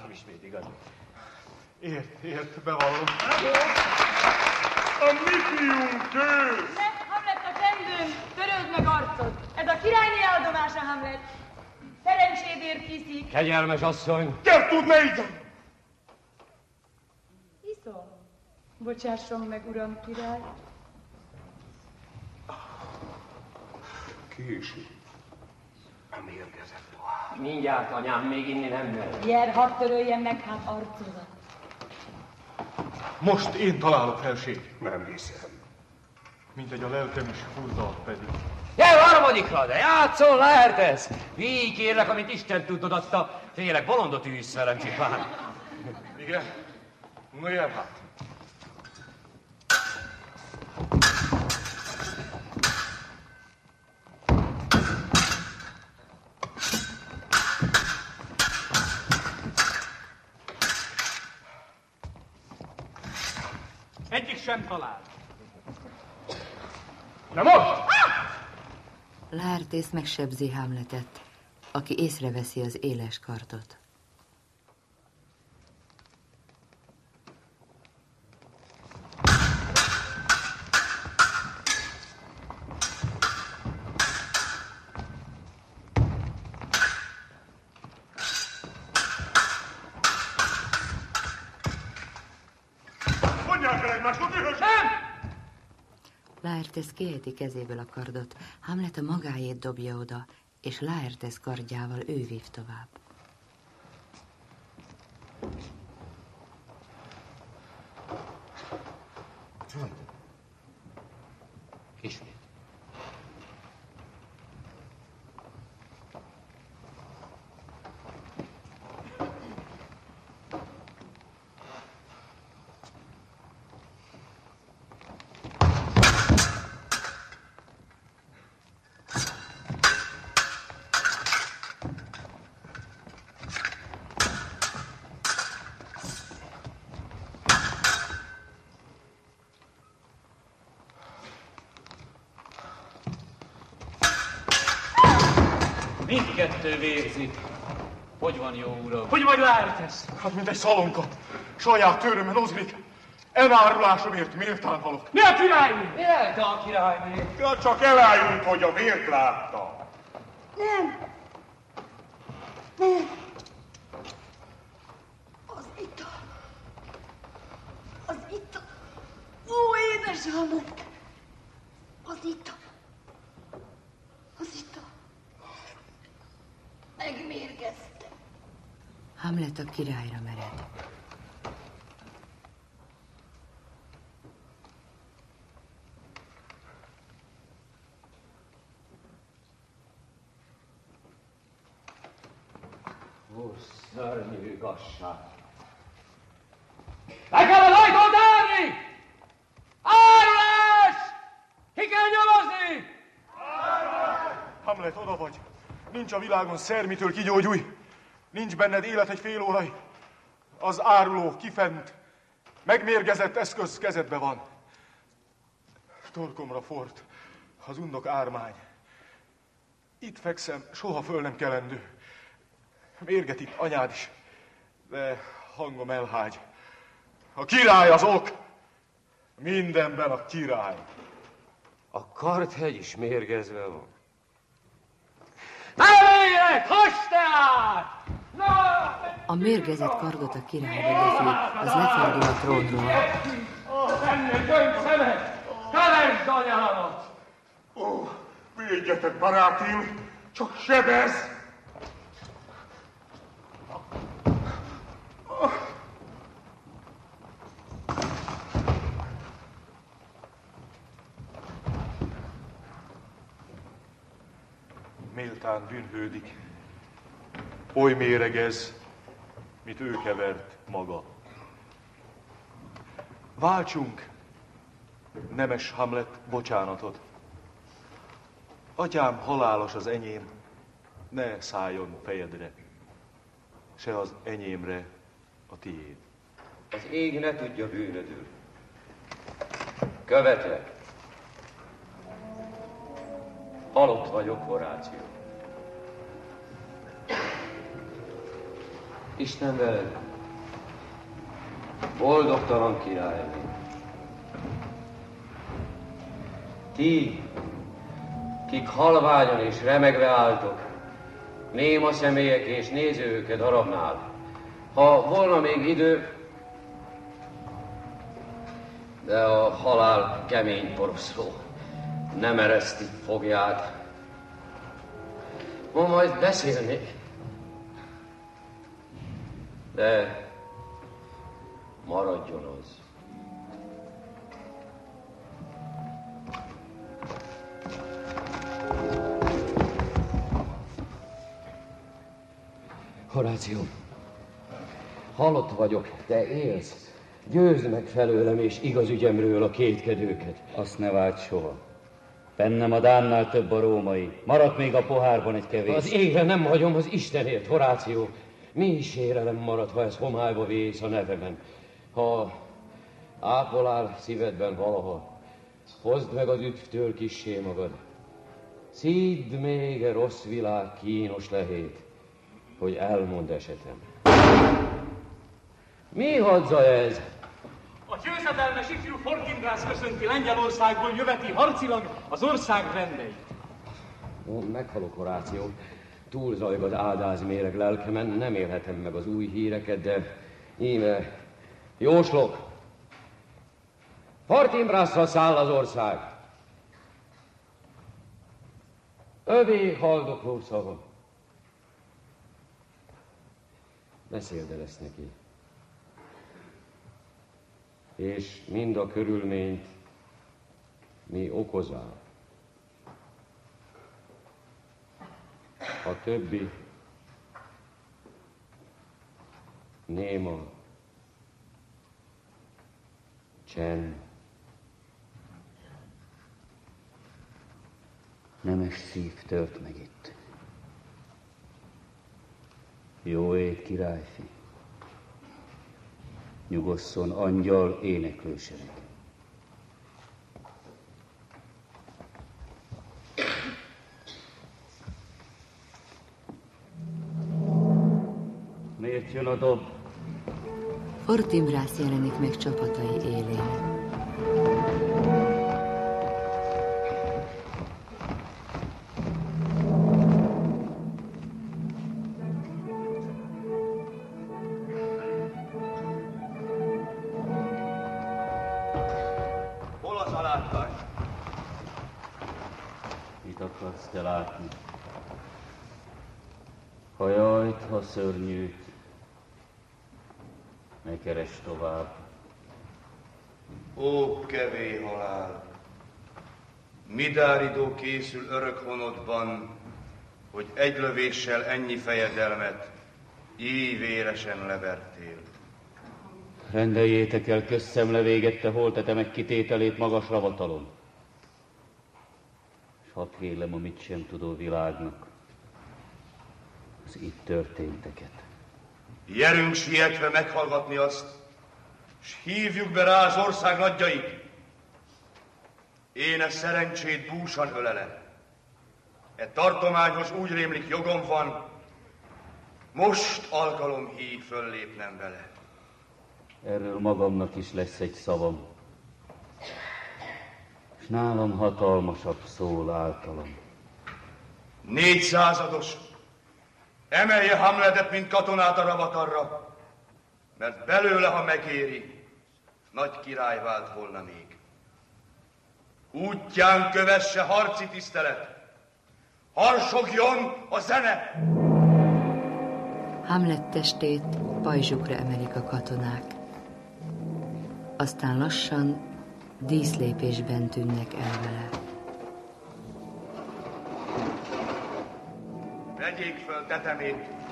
látom ismét, igaz? Ért, bevallom. A mi fiunk kész! Ne, Hamlet, a csendőn, töröld meg arcod. Ez a királyné eldomása, Hamlet. Szerencsédért hiszik. Kegyelmes asszony! Kell tudni így! Iszom. Bocsásson meg, uram király. Késő. A mérgezett pohár. Mindjárt, anyám, még inni nem megy. Jer, hadd töröljen meg hát arcodat. Most én találok felség. Nem hiszem. Mintegy a lelkem is furdalat pedig. Gyere harmadikra, de játszol, Laertes! Így kérlek, amit Isten tudod adta, félek bolondot űzsz velem csipán. Igen? Na jel hát. Egyik sem talál. Na most! Laertes megsebzi Hamletet, aki észreveszi az éles kardot. Mondják el egymásnak, dühös! Nem! Laertes kiejti kezéből a kardot, Hamlet a magáét dobja oda, és Laertes kardjával ő vív tovább. Ismét. Mindkettő vérzik. Hogy van, jó uram? Hogy vagy, Laertes? Hát mint egy szalonka. Saját törömön ozlik. Elárulásomért méltán halok. Mi a királyné? Mi a királyné? Csak elájult, hogy a vért látta. Nem. Nem. Az ital. Az ital. Ó, édes Hamlet. Az ital. Az ital. Megmérgezte. Hamlet a királyra mered. Ó, szörnyű igazság! Le kell az ajtót állni! Árulás! Ki kell nyomozni! Hamlet, oda vagy. Nincs a világon szer, mitől kigyógyulj. Nincs benned élet egy fél órai. Az áruló kifent, megmérgezett eszköz kezedbe van. Torkomra fort az undok ármány. Itt fekszem, soha föl nem kelendő. Mérget itt anyád is, de hangom elhágy. A király az ok, mindenben a király. A Kardhegy is mérgezve van. Elérek! Hass te át! A mérgezett kardot a királyba döfi, az lefordul a trónról. Ennek dönts szemet! Kevesd anyámat! Ó, védjetek, barátim, csak sebez! Méltán bűnhődik, oly méregez, mit ő kevert maga. Váltsunk, nemes Hamlet, bocsánatot. Atyám halálos az enyém, ne szálljon fejedre, se az enyémre a tiéd. Az ég ne tudja bűnödül. Követlek. Halott vagyok, Horáció. Isten veled. Boldogtalan királynő. Ti, kik halványan és remegve álltok, néma személyek és nézők darabnál. Ha volna még idő, de a halál kemény poroszló nem ereszti fogját. Ma majd beszélnék, de maradjon az. Horáció, halott vagyok, te élsz. Győzd meg felőlem és igaz ügyemről a kétkedőket. Azt ne vágy soha. Bennem a Dánnál több a római. Maradt még a pohárban egy kevés. Az égre nem hagyom az Istenért, Horáció. Mi sérelem marad, ha ez homályba vész a nevemen. Ha ápolál szívedben valaha, hozd meg az üdvtől kissé magad. Szídd még a rossz világ kínos lehét, hogy elmond esetem. Mi hadza ez? A győzedelmes ifjú Fortinbras köszönti Lengyelországból jöveti harcilag az ország rendeit. Meghalok, Horáció. Túlzajg az áldázméreg lelkemen, nem élhetem meg az új híreket, de íme, jóslok. Fortinbrasszal száll az ország. Övé haldokló szava. Beszéld el ezt neki. És mind a körülményt mi okozál. A többi néma, csend. Nemes szív tört meg itt. Jó ét, királyfi. Nyugosszon angyal éneklősereg. Miért jön a dob? Fortinbras jelenik meg csapatai élén. Te látni. Ha jajt, ha szörnyűt, ne keresd tovább. Ó, kevé halál! Midáridó készül örök honodban, hogy egy lövéssel ennyi fejedelmet így véresen levertél. Rendeljétek el, közszemle végette holtetemek kitételét magas ravatalon. S hadd hélem a mit sem tudó világnak az itt történteket. Gyerünk sietve meghallgatni azt, s hívjuk be rá az ország nagyjait. Éne szerencsét búsan ölelem. E tartományhoz úgy rémlik jogom van, most alkalom hív föllépnem vele. Erről magamnak is lesz egy szavam, s nálam hatalmasabb szól általam. 400-as, emelje Hamletet, mint katonát a ravatarra, mert belőle, ha megéri, nagy király vált volna még. Útján kövesse harci tisztelet, harsogjon a zene! Hamlet testét pajzsukra emelik a katonák. Aztán lassan díszlépésben tűnnek el vele. Vegyék föl tetemét,